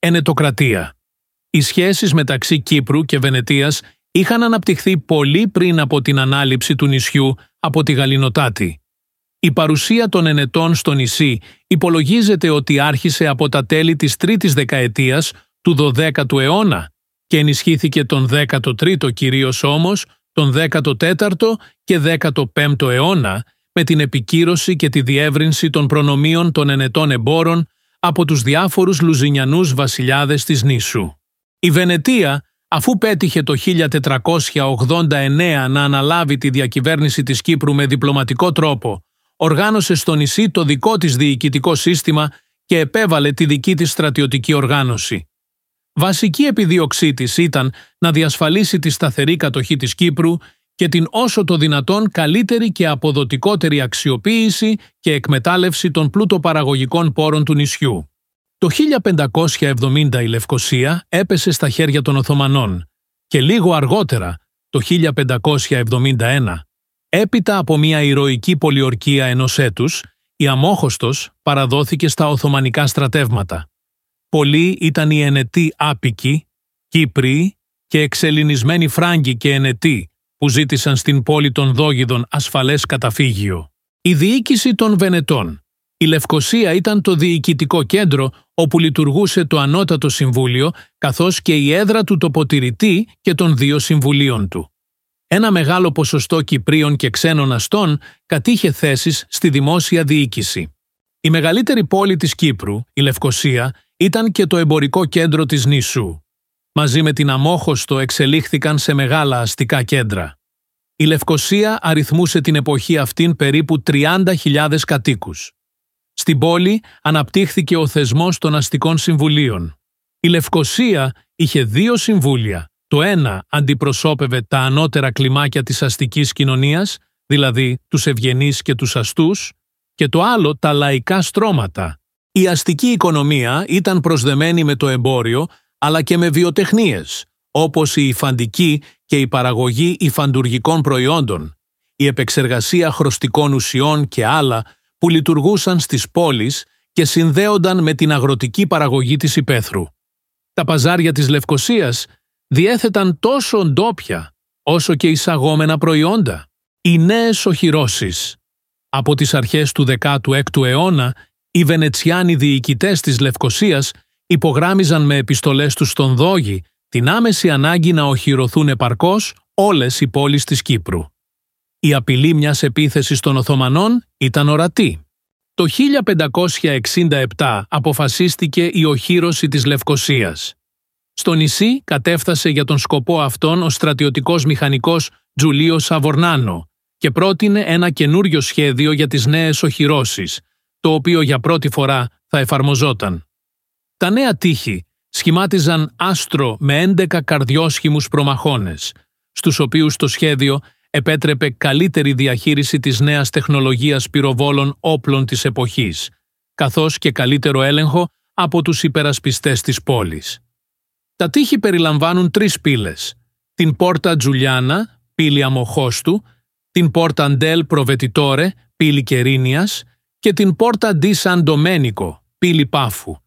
Ενετοκρατία. Οι σχέσεις μεταξύ Κύπρου και Βενετίας είχαν αναπτυχθεί πολύ πριν από την ανάληψη του νησιού από τη Γαλλινοτάτη. Η παρουσία των Ενετών στο νησί υπολογίζεται ότι άρχισε από τα τέλη της τρίτης δεκαετίας του 12ου αιώνα και ενισχύθηκε τον 13ο κυρίως όμως, τον 14ο και 15ο αιώνα με την επικύρωση και τη διεύρυνση των προνομίων των Ενετών εμπόρων από τους διάφορους Λουζινιανούς βασιλιάδες της νήσου. Η Βενετία, αφού πέτυχε το 1489 να αναλάβει τη διακυβέρνηση της Κύπρου με διπλωματικό τρόπο, οργάνωσε στο νησί το δικό της διοικητικό σύστημα και επέβαλε τη δική της στρατιωτική οργάνωση. Βασική επιδίωξή της ήταν να διασφαλίσει τη σταθερή κατοχή της Κύπρου και την όσο το δυνατόν καλύτερη και αποδοτικότερη αξιοποίηση και εκμετάλλευση των πλούτοπαραγωγικών πόρων του νησιού. Το 1570 η Λευκωσία έπεσε στα χέρια των Οθωμανών και λίγο αργότερα, το 1571, έπειτα από μια ηρωική πολιορκία ενός έτους, η Αμόχωστος παραδόθηκε στα Οθωμανικά στρατεύματα. Πολλοί ήταν οι Ενετοί άπικοι, Κύπριοι και εξελληνισμένοι Φράγκοι και Ενετοί που ζήτησαν στην πόλη των Δόγιδων ασφαλές καταφύγιο. Η διοίκηση των Βενετών. Η Λευκωσία ήταν το διοικητικό κέντρο όπου λειτουργούσε το Ανώτατο Συμβούλιο καθώς και η έδρα του τοποτηρητή και των δύο συμβουλίων του. Ένα μεγάλο ποσοστό Κυπρίων και ξένων αστών κατήχε θέσεις στη δημόσια διοίκηση. Η μεγαλύτερη πόλη της Κύπρου, η Λευκωσία, ήταν και το εμπορικό κέντρο της νήσου. Μαζί με την Αμόχωστο εξελίχθηκαν σε μεγάλα αστικά κέντρα. Η Λευκωσία αριθμούσε την εποχή αυτήν περίπου 30.000 κατοίκους. Στην πόλη αναπτύχθηκε ο θεσμός των αστικών συμβουλίων. Η Λευκωσία είχε δύο συμβούλια. Το ένα αντιπροσώπευε τα ανώτερα κλιμάκια της αστικής κοινωνίας, δηλαδή τους ευγενείς και τους αστούς, και το άλλο τα λαϊκά στρώματα. Η αστική οικονομία ήταν προσδεμένη με το εμπόριο, αλλά και με βιοτεχνίες, όπως η υφαντική και η παραγωγή υφαντουργικών προϊόντων, η επεξεργασία χρωστικών ουσιών και άλλα που λειτουργούσαν στις πόλεις και συνδέονταν με την αγροτική παραγωγή της υπαίθρου. Τα παζάρια της Λευκωσίας διέθεταν τόσο ντόπια όσο και εισαγόμενα προϊόντα. Οι νέες οχυρώσεις. Από τις αρχές του 16ου αιώνα, οι Βενετσιάνοι διοικητές της Λευκωσίας υπογράμμιζαν με επιστολές τους στον Δόγη την άμεση ανάγκη να οχυρωθούν επαρκώς όλες οι πόλεις της Κύπρου. Η απειλή μιας επίθεσης των Οθωμανών ήταν ορατή. Το 1567 αποφασίστηκε η οχύρωση της Λευκωσίας. Στο νησί κατέφθασε για τον σκοπό αυτόν ο στρατιωτικός μηχανικός Τζουλίο Σαβορνάνο και πρότεινε ένα καινούριο σχέδιο για τις νέες οχυρώσεις, το οποίο για πρώτη φορά θα εφαρμοζόταν. Τα νέα τείχη σχημάτιζαν άστρο με 11 καρδιόσχημους προμαχώνες, στους οποίους το σχέδιο επέτρεπε καλύτερη διαχείριση της νέας τεχνολογίας πυροβόλων όπλων της εποχής, καθώς και καλύτερο έλεγχο από τους υπερασπιστές της πόλης. Τα τείχη περιλαμβάνουν 3 πύλες, την Πόρτα Τζουλιάνα, πύλη Αμοχώστου, την Πόρτα Ντέλ Προβετιτόρε, πύλη Κερίνιας και την Πόρτα Ντι Σαν Ντομένικο, πύλη Πάφου.